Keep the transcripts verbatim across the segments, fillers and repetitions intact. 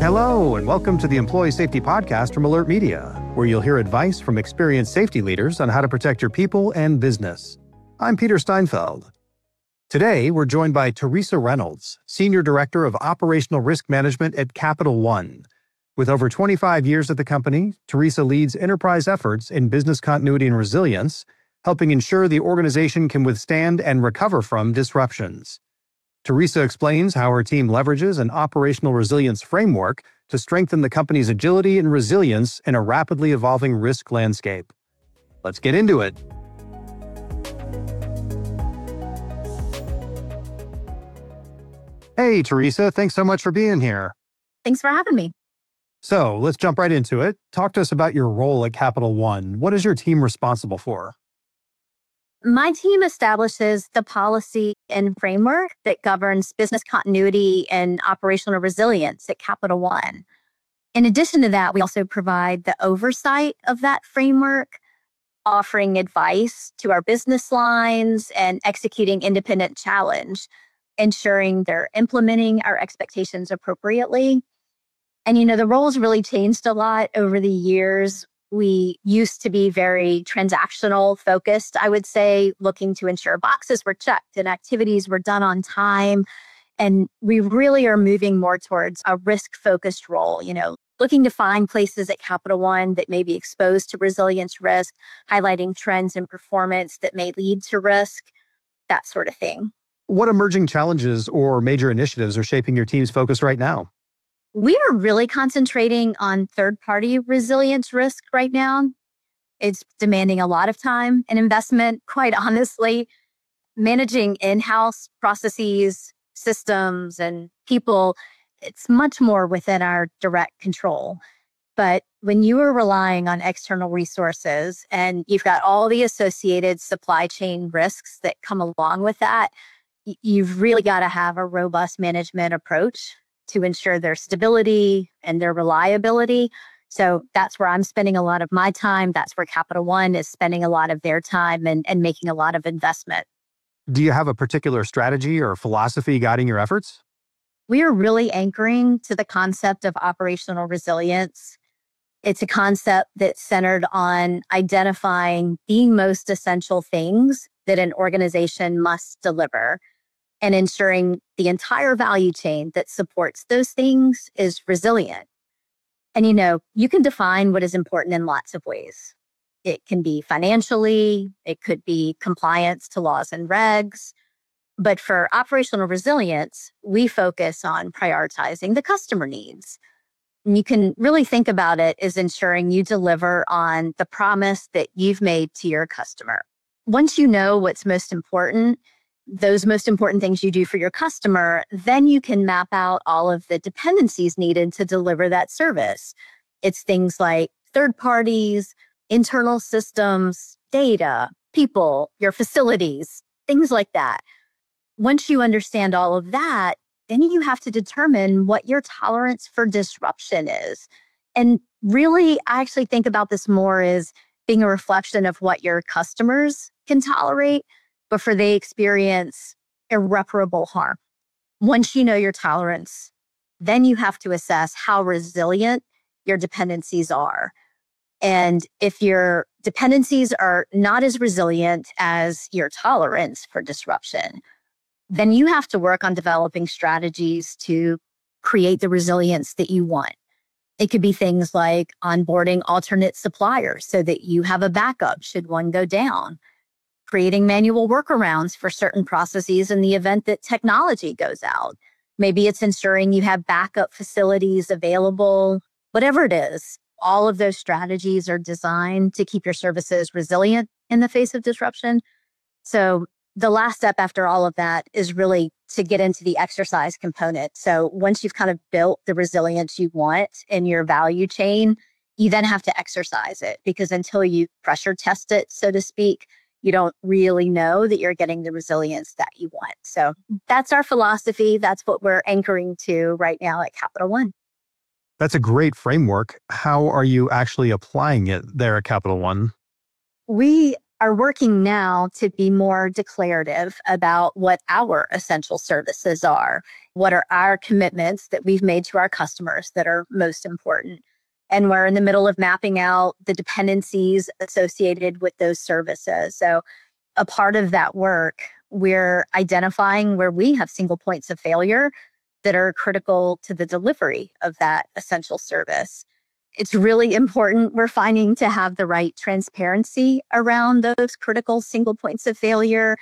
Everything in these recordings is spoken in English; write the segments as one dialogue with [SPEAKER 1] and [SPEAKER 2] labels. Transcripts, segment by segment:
[SPEAKER 1] Hello, and welcome to the Employee Safety Podcast from Alert Media, where you'll hear advice from experienced safety leaders on how to protect your people and business. I'm Peter Steinfeld. Today, we're joined by Teresa Reynolds, Senior Director of Operational Risk Management at Capital One. With over twenty-five years at the company, Teresa leads enterprise efforts in business continuity and resilience, helping ensure the organization can withstand and recover from disruptions. Teresa explains how her team leverages an operational resilience framework to strengthen the company's agility and resilience in a rapidly evolving risk landscape. Let's get into it. Hey, Teresa, thanks so much for being here.
[SPEAKER 2] Thanks for having me.
[SPEAKER 1] So let's jump right into it. Talk to us about your role at Capital One. What is your team responsible for?
[SPEAKER 2] My team establishes the policy and framework that governs business continuity and operational resilience at Capital One. In addition to that, we also provide the oversight of that framework, offering advice to our business lines and executing independent challenge, ensuring they're implementing our expectations appropriately. And, you know, the roles really changed a lot over the years. We used to be very transactional focused, I would say, looking to ensure boxes were checked and activities were done on time. And we really are moving more towards a risk-focused role, you know, looking to find places at Capital One that may be exposed to resilience risk, highlighting trends in performance that may lead to risk, that sort of thing.
[SPEAKER 1] What emerging challenges or major initiatives are shaping your team's focus right now?
[SPEAKER 2] We are really concentrating on third-party resilience risk right now. It's demanding a lot of time and investment, quite honestly. Managing in-house processes, systems, and people, it's much more within our direct control. But when you are relying on external resources and you've got all the associated supply chain risks that come along with that, y- you've really got to have a robust management approach to ensure their stability and their reliability. So that's where I'm spending a lot of my time. That's where Capital One is spending a lot of their time and, and making a lot of investment.
[SPEAKER 1] Do you have a particular strategy or philosophy guiding your efforts?
[SPEAKER 2] We are really anchoring to the concept of operational resilience. It's a concept that's centered on identifying the most essential things that an organization must deliver, and ensuring the entire value chain that supports those things is resilient. And, you know, you can define what is important in lots of ways. It can be financially, it could be compliance to laws and regs. But for operational resilience, we focus on prioritizing the customer needs. And you can really think about it as ensuring you deliver on the promise that you've made to your customer. Once you know what's most important, those most important things you do for your customer, then you can map out all of the dependencies needed to deliver that service. It's things like third parties, internal systems, data, people, your facilities, things like that. Once you understand all of that, then you have to determine what your tolerance for disruption is. And really, I actually think about this more as being a reflection of what your customers can tolerate before they experience irreparable harm. Once you know your tolerance, then you have to assess how resilient your dependencies are. And if your dependencies are not as resilient as your tolerance for disruption, then you have to work on developing strategies to create the resilience that you want. It could be things like onboarding alternate suppliers so that you have a backup should one go down, creating manual workarounds for certain processes in the event that technology goes out. Maybe it's ensuring you have backup facilities available, whatever it is. All of those strategies are designed to keep your services resilient in the face of disruption. So the last step after all of that is really to get into the exercise component. So once you've kind of built the resilience you want in your value chain, you then have to exercise it, because until you pressure test it, so to speak, you don't really know that you're getting the resilience that you want. So that's our philosophy. That's what we're anchoring to right now at Capital One.
[SPEAKER 1] That's a great framework. How are you actually applying it there at Capital One?
[SPEAKER 2] We are working now to be more declarative about what our essential services are. What are our commitments that we've made to our customers that are most important? And we're in the middle of mapping out the dependencies associated with those services. So a part of that work, we're identifying where we have single points of failure that are critical to the delivery of that essential service. It's really important, we're finding, to have the right transparency around those critical single points of failure.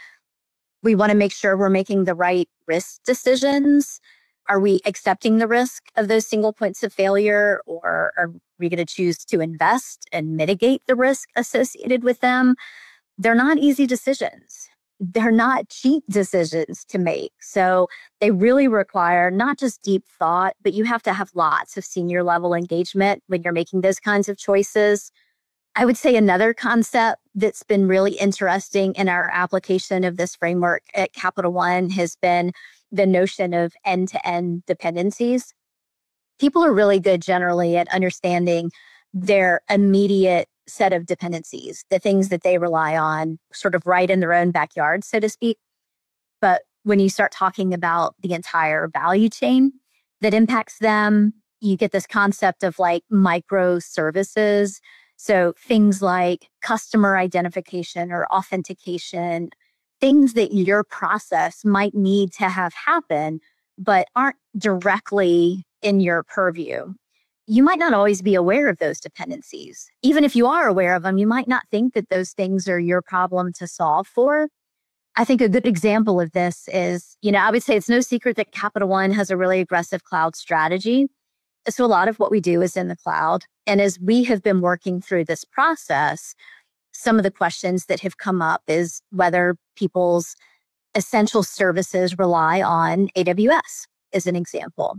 [SPEAKER 2] We want to make sure we're making the right risk decisions. Are we accepting the risk of those single points of failure, or are we going to choose to invest and mitigate the risk associated with them? They're not easy decisions. They're not cheap decisions to make. So they really require not just deep thought, but you have to have lots of senior level engagement when you're making those kinds of choices. I would say another concept that's been really interesting in our application of this framework at Capital One has been the notion of end-to-end dependencies. People are really good generally at understanding their immediate set of dependencies, the things that they rely on sort of right in their own backyard, so to speak. But when you start talking about the entire value chain that impacts them, you get this concept of like microservices. So things like customer identification or authentication, things that your process might need to have happen, but aren't directly in your purview. You might not always be aware of those dependencies. Even if you are aware of them, you might not think that those things are your problem to solve for. I think a good example of this is, you know, I would say it's no secret that Capital One has a really aggressive cloud strategy. So a lot of what we do is in the cloud. And as we have been working through this process, some of the questions that have come up is whether people's essential services rely on A W S, as an example.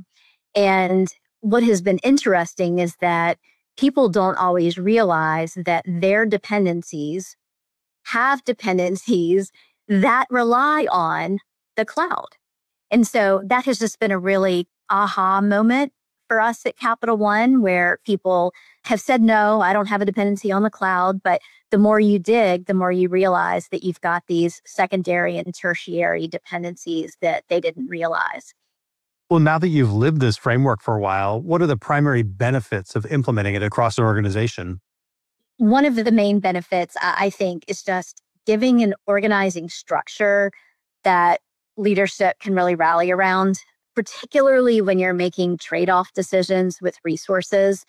[SPEAKER 2] And what has been interesting is that people don't always realize that their dependencies have dependencies that rely on the cloud. And so that has just been a really aha moment for us at Capital One, where people have said, no, I don't have a dependency on the cloud. But the more you dig, the more you realize that you've got these secondary and tertiary dependencies that they didn't realize.
[SPEAKER 1] Well, now that you've lived this framework for a while, what are the primary benefits of implementing it across an organization?
[SPEAKER 2] One of the main benefits, I think, is just giving an organizing structure that leadership can really rally around, particularly when you're making trade-off decisions with resources.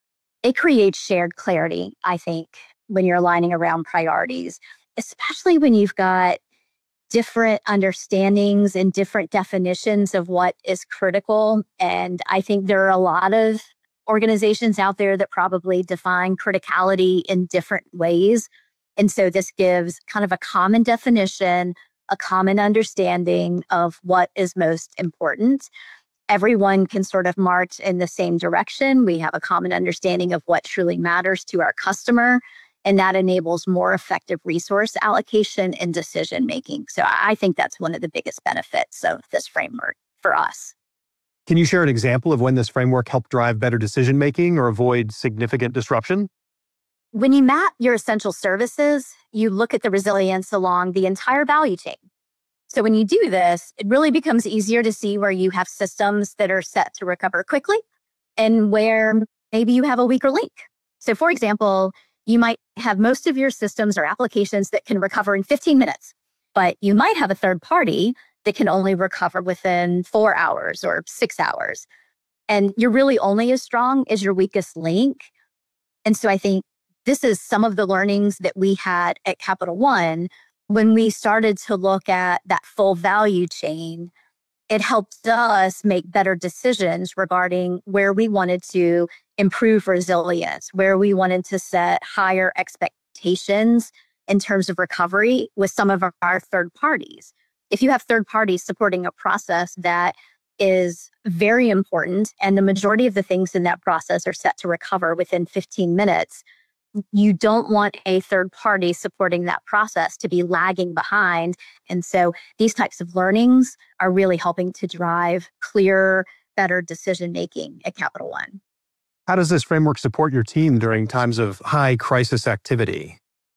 [SPEAKER 2] It creates shared clarity, I think, when you're aligning around priorities, especially when you've got different understandings and different definitions of what is critical. And I think there are a lot of organizations out there that probably define criticality in different ways. And so this gives kind of a common definition, a common understanding of what is most important. Everyone can sort of march in the same direction. We have a common understanding of what truly matters to our customer. And that enables more effective resource allocation and decision making. So I think that's one of the biggest benefits of this framework for us.
[SPEAKER 1] Can you share an example of when this framework helped drive better decision making or avoid significant disruption?
[SPEAKER 2] When you map your essential services, you look at the resilience along the entire value chain. So when you do this, it really becomes easier to see where you have systems that are set to recover quickly and where maybe you have a weaker link. So for example, you might have most of your systems or applications that can recover in fifteen minutes, but you might have a third party that can only recover within four hours or six hours. And you're really only as strong as your weakest link. And so I think this is some of the learnings that we had at Capital One when we started to look at that full value chain. It helped us make better decisions regarding where we wanted to improve resilience, where we wanted to set higher expectations in terms of recovery with some of our third parties. If you have third parties supporting a process that is very important and the majority of the things in that process are set to recover within fifteen minutes, you don't want a third party supporting that process to be lagging behind. And so these types of learnings are really helping to drive clearer, better decision-making at Capital One.
[SPEAKER 1] How does this framework support your team during times of high crisis activity?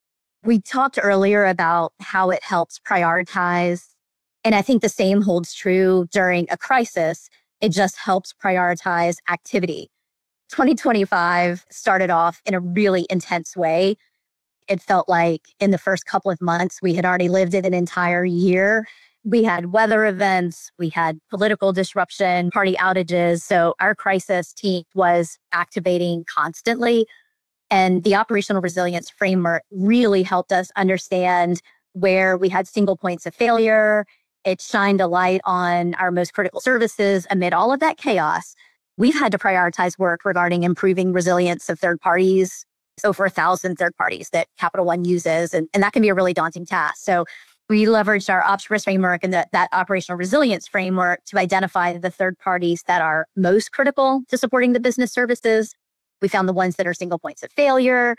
[SPEAKER 2] We talked earlier about how it helps prioritize. And I think the same holds true during a crisis. It just helps prioritize activity. twenty twenty-five started off in a really intense way. It felt like in the first couple of months, we had already lived it an entire year. We had weather events, we had political disruption, party outages. So our crisis team was activating constantly. And the operational resilience framework really helped us understand where we had single points of failure. It shined a light on our most critical services amid all of that chaos. We've had to prioritize work regarding improving resilience of third parties, over a thousand third parties that Capital One uses. And, and that can be a really daunting task. So we leveraged our ops risk framework and that, that operational resilience framework to identify the third parties that are most critical to supporting the business services. We found the ones that are single points of failure.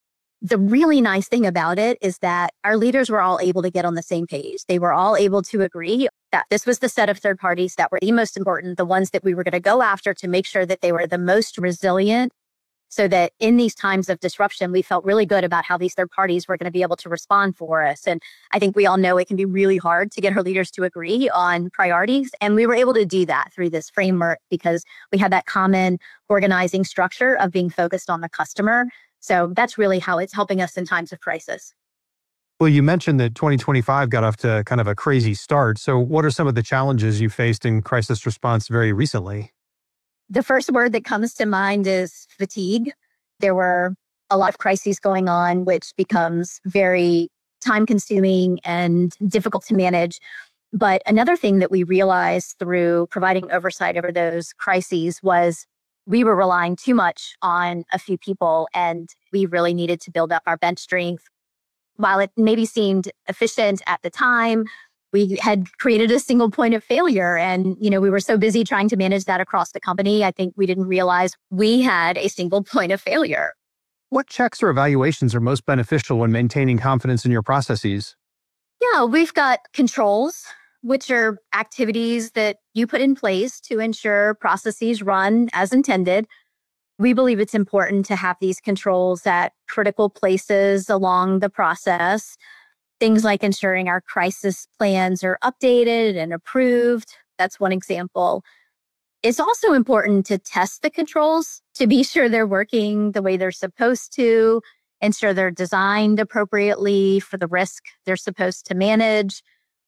[SPEAKER 2] The really nice thing about it is that our leaders were all able to get on the same page. They were all able to agree that this was the set of third parties that were the most important, the ones that we were going to go after to make sure that they were the most resilient, so that in these times of disruption, we felt really good about how these third parties were going to be able to respond for us. And I think we all know it can be really hard to get our leaders to agree on priorities. And we were able to do that through this framework because we had that common organizing structure of being focused on the customer. So that's really how it's helping us in times of crisis.
[SPEAKER 1] Well, you mentioned that twenty twenty-five got off to kind of a crazy start. So what are some of the challenges you faced in crisis response very recently?
[SPEAKER 2] The first word that comes to mind is fatigue. There were a lot of crises going on, which becomes very time consuming and difficult to manage. But another thing that we realized through providing oversight over those crises was we were relying too much on a few people, and we really needed to build up our bench strength. While it maybe seemed efficient at the time, we had created a single point of failure. And, you know, we were so busy trying to manage that across the company. I think we didn't realize we had a single point of failure.
[SPEAKER 1] What checks or evaluations are most beneficial when maintaining confidence in your processes?
[SPEAKER 2] Yeah, we've got controls, which are activities that you put in place to ensure processes run as intended. We believe it's important to have these controls at critical places along the process. Things like ensuring our crisis plans are updated and approved. That's one example. It's also important to test the controls to be sure they're working the way they're supposed to, ensure they're designed appropriately for the risk they're supposed to manage.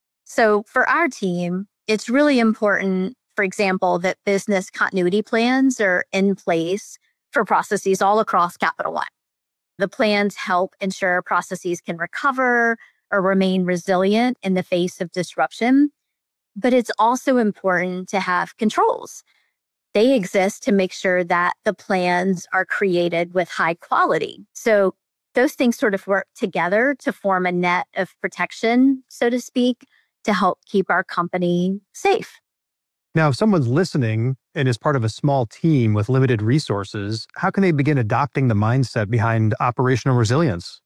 [SPEAKER 2] So for our team, it's really important, for example, that business continuity plans are in place for processes all across Capital One. The plans help ensure processes can recover or remain resilient in the face of disruption. But it's also important to have controls. They exist to make sure that the plans are created with high quality. So those things sort of work together to form a net of protection, so to speak, to help keep our company safe.
[SPEAKER 1] Now, if someone's listening and is part of a small team with limited resources, how can they begin adopting the mindset behind operational resilience?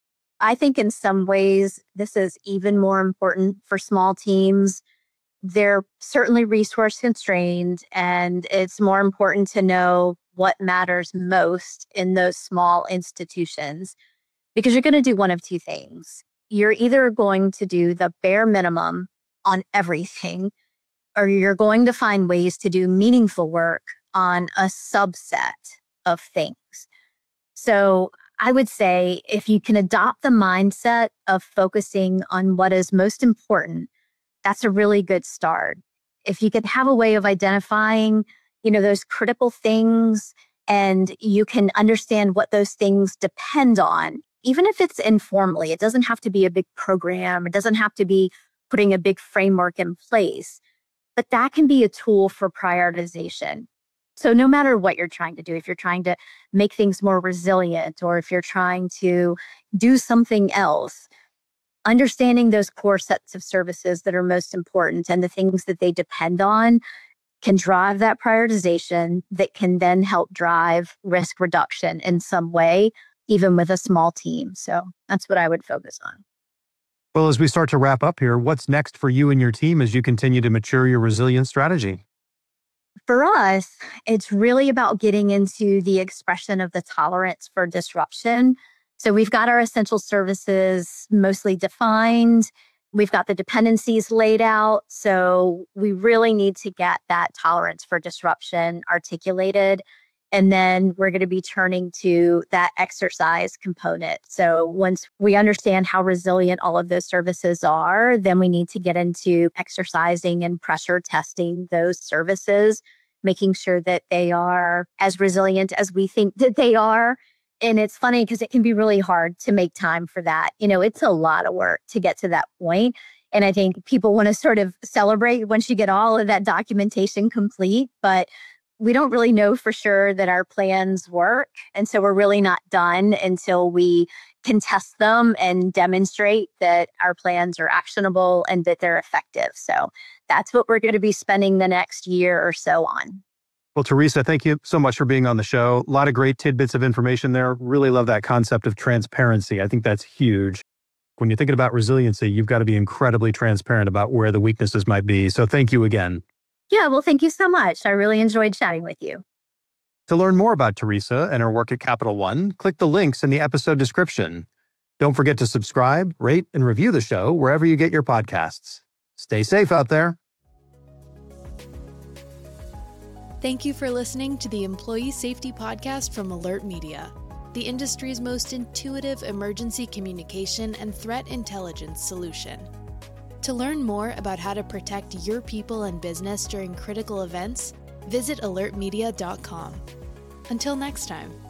[SPEAKER 2] I think in some ways, this is even more important for small teams. They're certainly resource constrained, and it's more important to know what matters most in those small institutions because you're going to do one of two things. You're either going to do the bare minimum on everything, or you're going to find ways to do meaningful work on a subset of things. So I would say if you can adopt the mindset of focusing on what is most important, that's a really good start. If you can have a way of identifying, you know, those critical things and you can understand what those things depend on, even if it's informally, it doesn't have to be a big program. It doesn't have to be putting a big framework in place, but that can be a tool for prioritization. So no matter what you're trying to do, if you're trying to make things more resilient, or if you're trying to do something else, understanding those core sets of services that are most important and the things that they depend on can drive that prioritization that can then help drive risk reduction in some way, even with a small team. So that's what I would focus on.
[SPEAKER 1] Well, as we start to wrap up here, what's next for you and your team as you continue to mature your resilience strategy?
[SPEAKER 2] For us, it's really about getting into the expression of the tolerance for disruption So we've got our essential services mostly defined. We've got the dependencies laid out. So we really need to get that tolerance for disruption articulated. And then we're going to be turning to that exercise component. So once we understand how resilient all of those services are, then we need to get into exercising and pressure testing those services, making sure that they are as resilient as we think that they are. And it's funny because it can be really hard to make time for that. You know, it's a lot of work to get to that point. And I think people want to sort of celebrate once you get all of that documentation complete, but we don't really know for sure that our plans work. And so we're really not done until we can test them and demonstrate that our plans are actionable and that they're effective. So that's what we're going to be spending the next year or so on.
[SPEAKER 1] Well, Teresa, thank you so much for being on the show. A lot of great tidbits of information there. Really love that concept of transparency. I think that's huge. When you're thinking about resiliency, you've got to be incredibly transparent about where the weaknesses might be. So thank you again.
[SPEAKER 2] Yeah, well, thank you so much. I really enjoyed chatting with you.
[SPEAKER 1] To learn more about Teresa and her work at Capital One, click the links in the episode description. Don't forget to subscribe, rate, and review the show wherever you get your podcasts. Stay safe out there.
[SPEAKER 3] Thank you for listening to the Employee Safety Podcast from Alert Media, the industry's most intuitive emergency communication and threat intelligence solution. To learn more about how to protect your people and business during critical events, visit alert media dot com. Until next time.